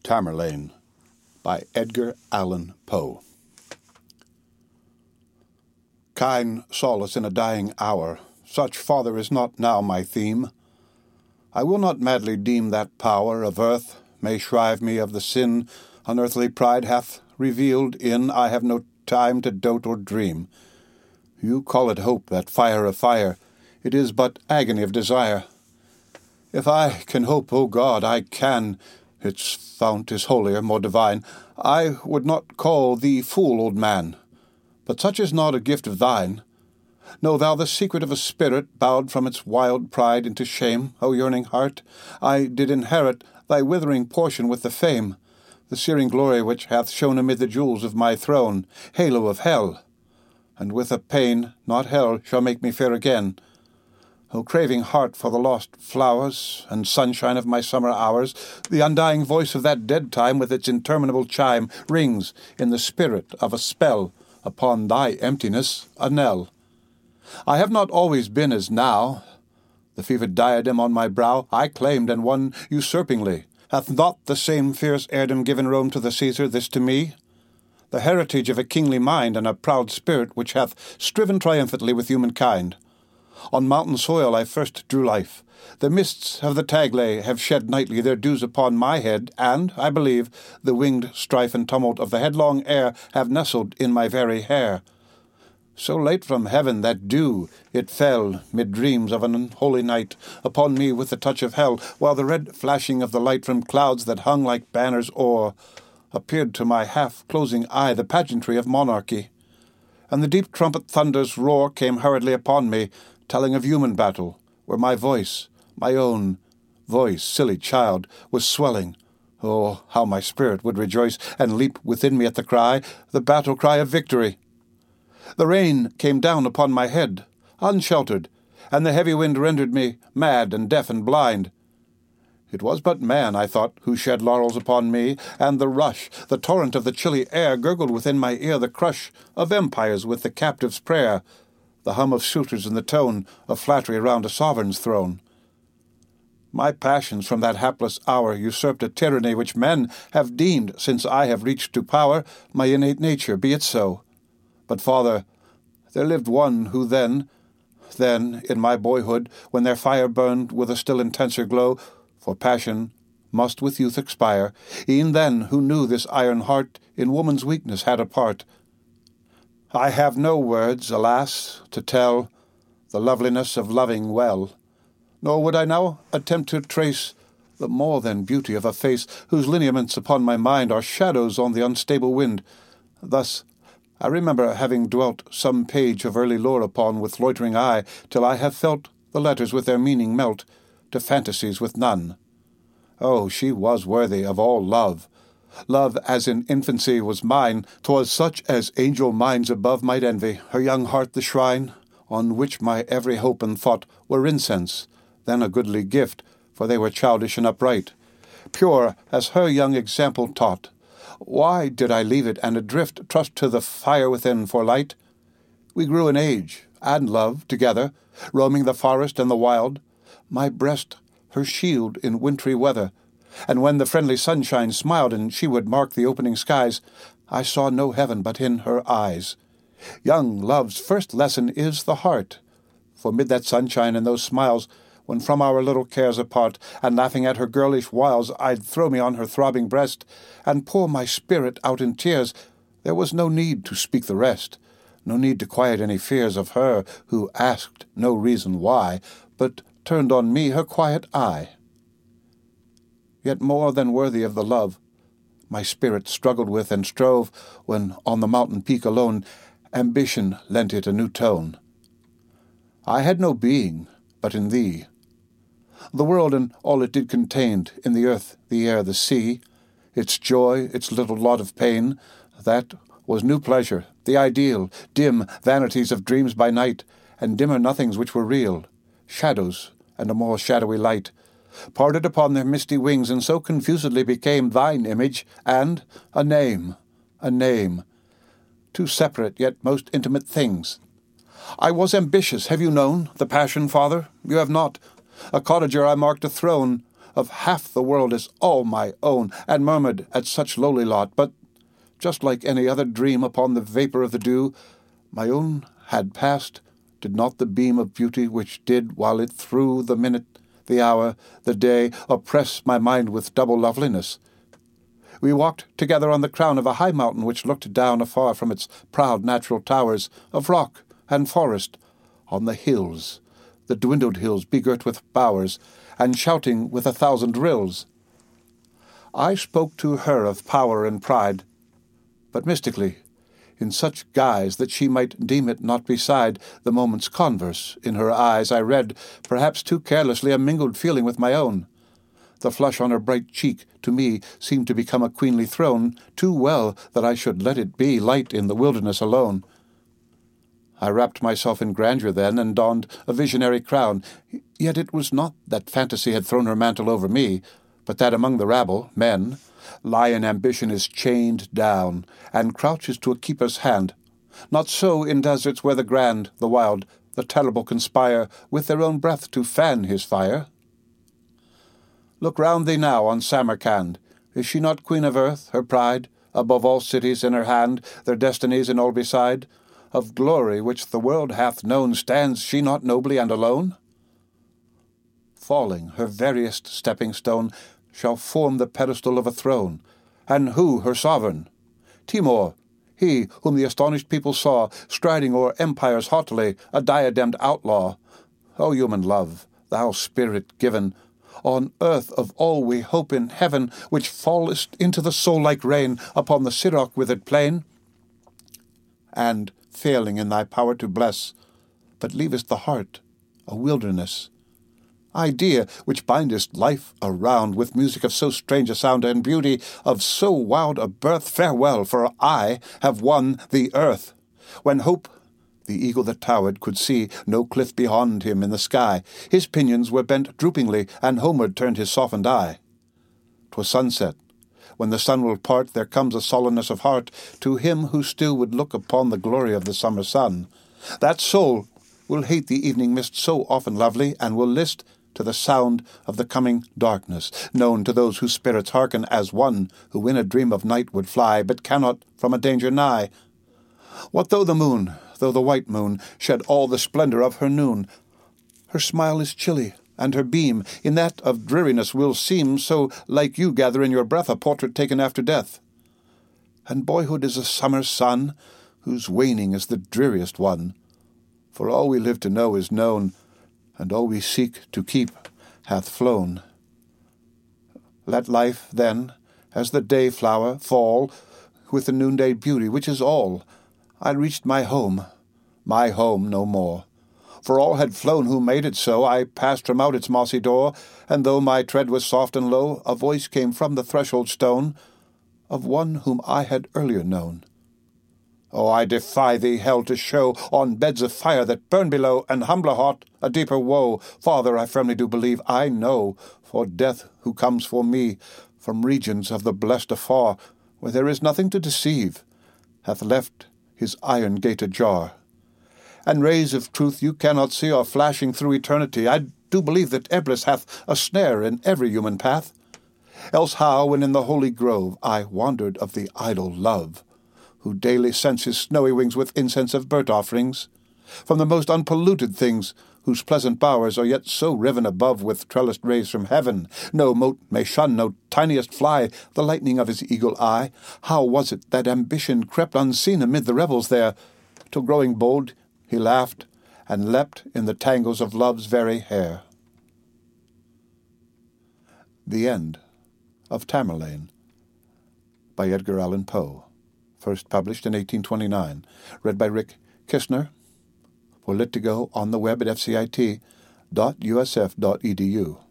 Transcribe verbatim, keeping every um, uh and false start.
Tamerlane by Edgar Allan Poe. Kind solace in a dying hour, such, Father, is not now my theme. I will not madly deem that power of earth may shrive me of the sin unearthly pride hath revealed in I have no time to dote or dream. You call it hope, that fire of fire, it is but agony of desire. If I can hope, O God, I can, its fount is holier, more divine. I would not call thee fool, old man, but such is not a gift of thine. Know thou the secret of a spirit bowed from its wild pride into shame, O yearning heart? I did inherit thy withering portion with the fame, the searing glory which hath shone amid the jewels of my throne, halo of hell, and with a pain not hell shall make me fair again. O craving heart for the lost flowers and sunshine of my summer hours, the undying voice of that dead time with its interminable chime rings in the spirit of a spell upon thy emptiness, a knell. I have not always been as now. The fevered diadem on my brow I claimed and won usurpingly. Hath not the same fierce heirdom given Rome to the Caesar, this to me? The heritage of a kingly mind and a proud spirit which hath striven triumphantly with humankind. On mountain soil I first drew life. The mists of the Taglay have shed nightly their dews upon my head, and, I believe, the winged strife and tumult of the headlong air have nestled in my very hair. So late from heaven that dew, it fell, mid dreams of an unholy night, upon me with the touch of hell, while the red flashing of the light from clouds that hung like banners o'er appeared to my half-closing eye the pageantry of monarchy. And the deep trumpet thunder's roar came hurriedly upon me, telling of human battle, where my voice, my own voice, silly child, was swelling. Oh, how my spirit would rejoice and leap within me at the cry, the battle cry of victory! The rain came down upon my head, unsheltered, and the heavy wind rendered me mad and deaf and blind. It was but man, I thought, who shed laurels upon me, and the rush, the torrent of the chilly air gurgled within my ear the crush of empires with the captive's prayer, the hum of suitors and the tone of flattery round a sovereign's throne. My passions from that hapless hour usurped a tyranny which men have deemed, since I have reached to power, my innate nature, be it so. But, Father, there lived one who then, then, in my boyhood, when their fire burned with a still intenser glow, for passion must with youth expire, e'en then who knew this iron heart in woman's weakness had a part. I have no words, alas, to tell the loveliness of loving well, nor would I now attempt to trace the more than beauty of a face whose lineaments upon my mind are shadows on the unstable wind. Thus I remember having dwelt some page of early lore upon with loitering eye, till I have felt the letters with their meaning melt to fantasies with none. Oh, she was worthy of all love. Love as in infancy was mine, 'twas such as angel minds above might envy, her young heart the shrine, on which my every hope and thought were incense, then a goodly gift, for they were childish and upright, pure as her young example taught. Why did I leave it and adrift, trust to the fire within for light? We grew in age and love together, roaming the forest and the wild, my breast her shield in wintry weather, and when the friendly sunshine smiled and she would mark the opening skies, I saw no heaven but in her eyes. Young love's first lesson is the heart, for mid that sunshine and those smiles, when from our little cares apart, and laughing at her girlish wiles, I'd throw me on her throbbing breast, and pour my spirit out in tears, there was no need to speak the rest, no need to quiet any fears of her who asked no reason why, but turned on me her quiet eye. Yet more than worthy of the love my spirit struggled with and strove, when on the mountain peak alone ambition lent it a new tone. I had no being but in thee. The world and all it did contained, in the earth, the air, the sea, its joy, its little lot of pain, that was new pleasure, the ideal, dim vanities of dreams by night, and dimmer nothings which were real, shadows and a more shadowy light, parted upon their misty wings, and so confusedly became thine image, and a name, a name, two separate yet most intimate things. I was ambitious, have you known the passion, Father? You have not. A cottager I marked a throne, of half the world as all my own, and murmured at such lowly lot. But, just like any other dream upon the vapour of the dew, my own had passed, did not the beam of beauty which did, while it threw the minute, the hour, the day, oppress my mind with double loveliness. We walked together on the crown of a high mountain which looked down afar from its proud natural towers of rock and forest, on the hills, the dwindled hills begirt with bowers, and shouting with a thousand rills. I spoke to her of power and pride, but mystically, in such guise that she might deem it not beside the moment's converse. In her eyes I read, perhaps too carelessly, a mingled feeling with my own. The flush on her bright cheek to me seemed to become a queenly throne, too well that I should let it be light in the wilderness alone. I wrapped myself in grandeur then, and donned a visionary crown. Yet it was not that fantasy had thrown her mantle over me, but that among the rabble, men, lion ambition is chained down, and crouches to a keeper's hand. Not so in deserts where the grand, the wild, the terrible conspire with their own breath to fan his fire. Look round thee now on Samarcand. Is she not queen of earth, her pride, above all cities in her hand, their destinies in all beside? Of glory which the world hath known, stands she not nobly and alone? Falling, her veriest stepping stone shall form the pedestal of a throne. And who her sovereign? Timur, he whom the astonished people saw, striding o'er empires haughtily, a diademed outlaw. O human love, thou spirit given, on earth of all we hope in heaven, which fallest into the soul like rain upon the Siroc withered plain, and, failing in thy power to bless, but leavest the heart a wilderness. Idea, which bindest life around with music of so strange a sound and beauty of so wild a birth, farewell, for I have won the earth. When hope, the eagle that towered, could see no cliff beyond him in the sky, his pinions were bent droopingly, and homeward turned his softened eye. 'Twas sunset. When the sun will part, there comes a sullenness of heart to him who still would look upon the glory of the summer sun. That soul will hate the evening mist so often lovely, and will list to the sound of the coming darkness, known to those whose spirits hearken as one who in a dream of night would fly, but cannot from a danger nigh. What though the moon, though the white moon, shed all the splendour of her noon? Her smile is chilly, and her beam in that of dreariness will seem so like you gather in your breath a portrait taken after death. And boyhood is a summer sun, whose waning is the dreariest one. For all we live to know is known, and all we seek to keep hath flown. Let life, then, as the day-flower, fall with the noonday beauty, which is all. I reached my home, my home no more. For all had flown who made it so. I passed from out its mossy door, and though my tread was soft and low, a voice came from the threshold stone of one whom I had earlier known. Oh, I defy thee, hell, to show on beds of fire that burn below, and humbler heart a deeper woe. Father, I firmly do believe, I know, for death who comes for me from regions of the blessed afar, where there is nothing to deceive, hath left his iron gate ajar. And rays of truth you cannot see are flashing through eternity. I do believe that Eblis hath a snare in every human path. Else how, when in the holy grove I wandered of the idol Love, who daily scents his snowy wings with incense of burnt offerings, from the most unpolluted things, whose pleasant bowers are yet so riven above with trellised rays from heaven, no mote may shun, no tiniest fly, the lightning of his eagle eye. How was it that ambition crept unseen amid the revels there, till growing bold he laughed, and leapt in the tangles of love's very hair? The End of Tamerlane, by Edgar Allan Poe. First published in eighteen twenty-nine. Read by Rick Kistner. For Lit to Go on the web at f c i t dot u s f dot e d u.